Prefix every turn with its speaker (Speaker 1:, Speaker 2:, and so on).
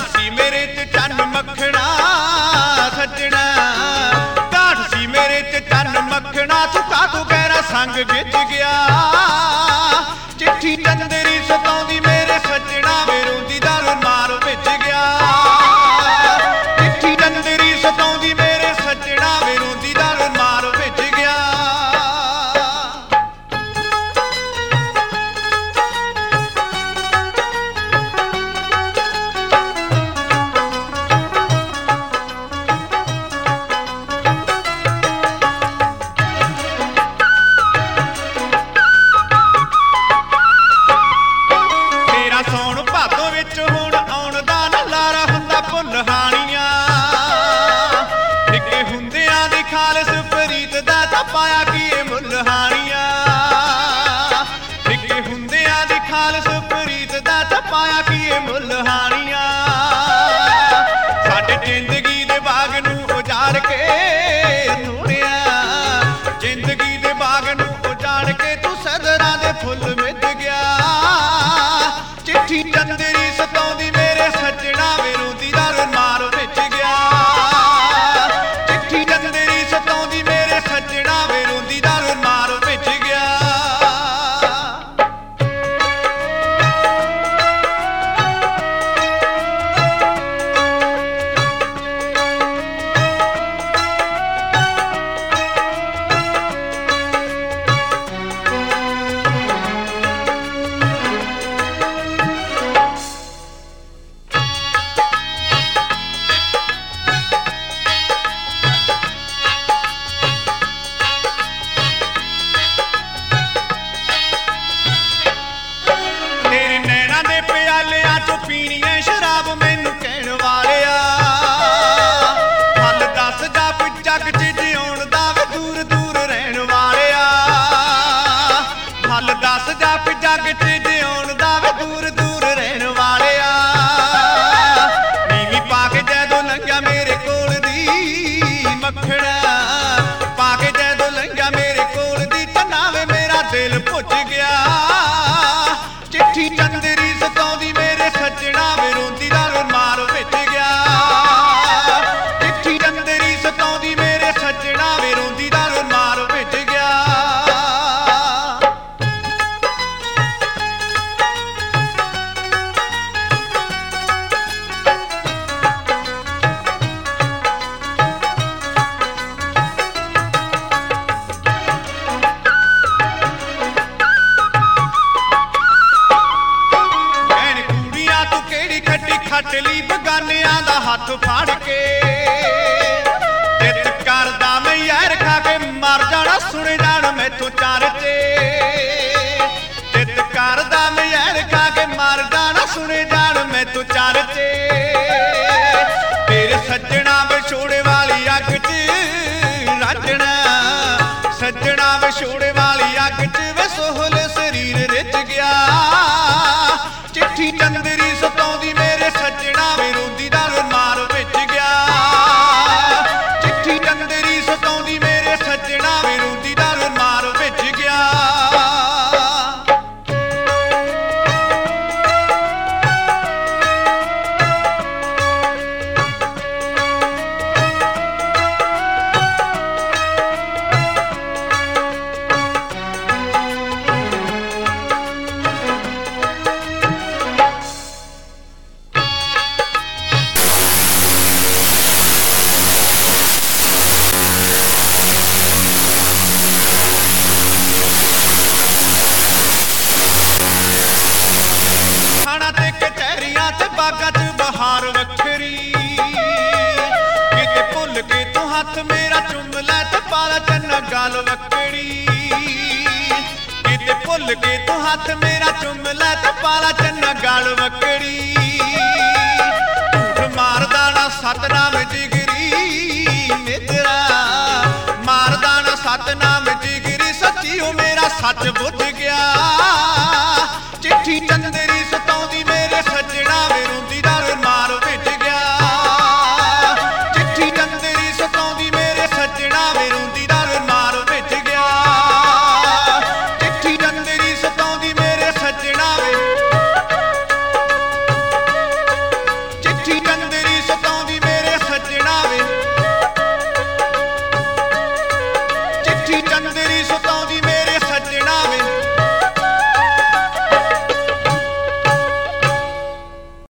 Speaker 1: सी मेरे च चन्न मक्खना सज्जणा, घाट सी मेरे च चन्न मक्खना, तू कातों गहरा संग गिज गया। चिट्ठी चंदरी सताउंदी मेरे सज्जणा, वे रोंदी दा रुमाल भिज गया। चिट्ठी चंदरी सताउंदी मेरे सज्जणा, वे रोंदी दा रुमाल भिज गया। खालस फरीद दा पाया कि मुल हानिया, निक्के हुंदियां दी खालस फरीद दा पाया कि मुल हानिया। साडे जिंदगी दे बाग नूं उजाड़ के सोहणिया, जिंदगी दे बाग नूं उजाड़ के तू सदरां दे फुल मिज गया। चिट्ठी चंदरी सताउंदी मेरे सज्जणा, वे रोंदी दा रुमाल भिज गया। सताउंदी मेरे सज्जणा, वे रोंदी दा रुमाल भिज गया। पीनी है शराब मैनू कहण वालिया, हल दस जा जग च जिउण दा वे दूर दूर रहण वालिया। हल दस जा जग च जिउण दा वे दूर दूर रहण वालिया। नीवी पा के जदों लंघिया मेरे कोल दी मक्खणा, पा के जदों लंघिया मेरे कोल दी चन्ना, वे मेरा दिल भुज गया। चिट्ठी चंदरी सताउंदी मेरे सज्जणा, वे रोंदी दा रुमाल भिज गया। चिट्ठी चंदरी सताउंदी मेरे सज्जणा, वे रोंदी दा रुमाल भिज गया। खटली बगानिया दा हाथ फाड़ के जिद करदा मैं यार खा के मर जाना, सुन जान मैथों चर्चे। जिद करदा मैं यार खा के मर जाना, सुन जान मैथों चर्चे। तेरे सज्जणा विछोड़े वाली अग च रांझणा, सज्जणा विछोड़े वाली अग च वे सोहल शरीर रिझ गया। चिट्ठी चंदरी सताउंदी मेरे सज्जणा, वे रोंदी दा रुमाल भिज गया। चिट्ठी चंदरी सताउंदी मेरे सज्जणा, वे रोंदी दा रुमाल भिज गया। बागा च बहार वखरी, किते भुल के तू हथ मेरा चुम लै ते पाला चन्ना गाल वकड़ी। किते भुल के तू हथ मेरा चुम लै ते पाला चन्ना गाल वकड़ी। झूठ मारदा ना सतनाम जिगरी मित्रा, मारदा ना सतनाम जिगरी, सच्ची हो मेरा सच बुझ गया। चिट्ठी चंदरी